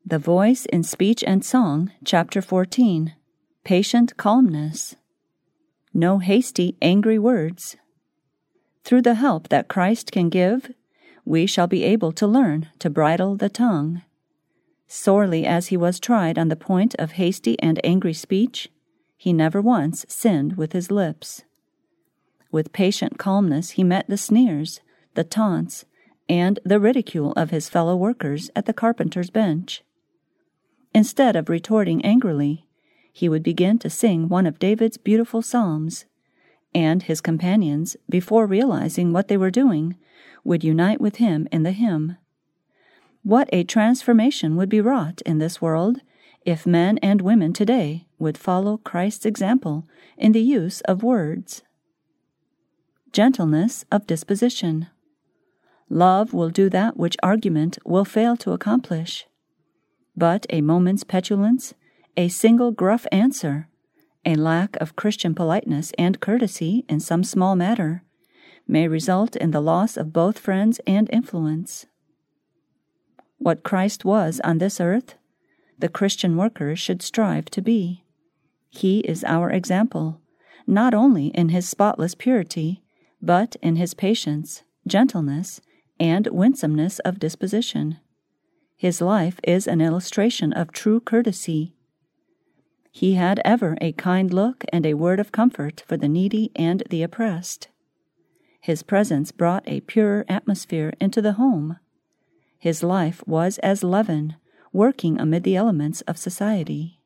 The Voice in Speech and Song, Chapter 14. Patient Calmness. No hasty, angry words. Through the help that Christ can give, we shall be able to learn to bridle the tongue. Sorely as he was tried on the point of hasty and angry speech, he never once sinned with his lips. With patient calmness he met the sneers, the taunts, and the ridicule of his fellow workers at the carpenter's bench. Instead of retorting angrily, he would begin to sing one of David's beautiful psalms, and his companions, before realizing what they were doing, would unite with him in the hymn. What a transformation would be wrought in this world if men and women today would follow Christ's example in the use of words. Gentleness of disposition. Love will do that which argument will fail to accomplish. But a moment's petulance, a single gruff answer, a lack of Christian politeness and courtesy in some small matter, may result in the loss of both friends and influence. What Christ was on this earth, the Christian worker should strive to be. He is our example, not only in his spotless purity, but in his patience, gentleness, and winsomeness of disposition. His life is an illustration of true courtesy. He had ever a kind look and a word of comfort for the needy and the oppressed. His presence brought a pure atmosphere into the home. His life was as leaven, working amid the elements of society.